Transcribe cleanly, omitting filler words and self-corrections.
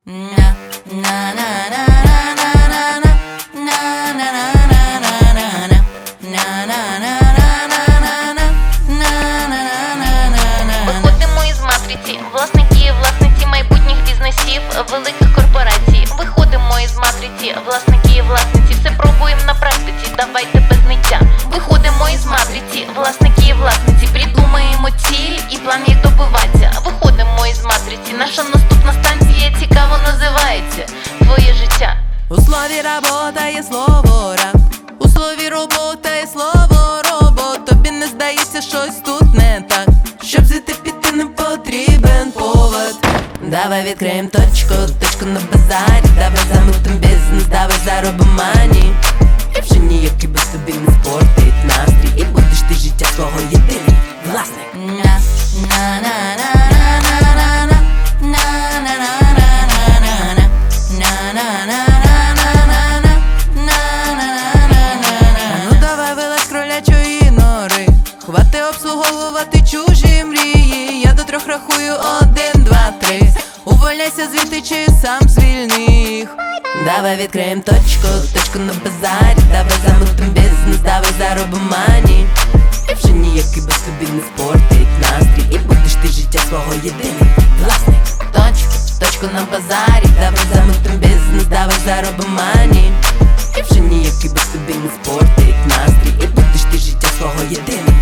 Виходимо із матриці, власники і власниці майбутніх бізнесів, великих корпорацій. Виходимо із матриці, власники і власниці, все пробуємо на практиці, давайте без ниття. Виходимо із матриці, власники і власниці, придумаємо ціль і план їх добиватися. Виходимо із матриці, наша наступна станція цікаво називається «Твоє життя». У слові робота є слово раб, у слові робота є слово робот. Тобі не здається, щось тут не так, щоб звідти піти не потрібен повод. Давай відкриєм точку на базарі, давай замутим бізнес, давай заробимо мані. І вже ніякий без тобі не спортить настрій, і будеш ти життя свого єдиний власник. Ну давай вилазь кролячої нори, хвати обслуговувати чужі мрії. Я до 3 рахую 1, 2, 3. Увольняйся звідти чи сам звільни їх. Давай відкриєм точку на базарі, давай замутим бізнес, давай заробимо мані. І вже ніякий без тобі не спортить настрій, і будеш ти життя свого єдиний власник. Точку на базарі, давай замутим бізнес, давай заробимо мані. І вже ніякий без тобі не спортить настрій, і будеш ти життя свого єдиний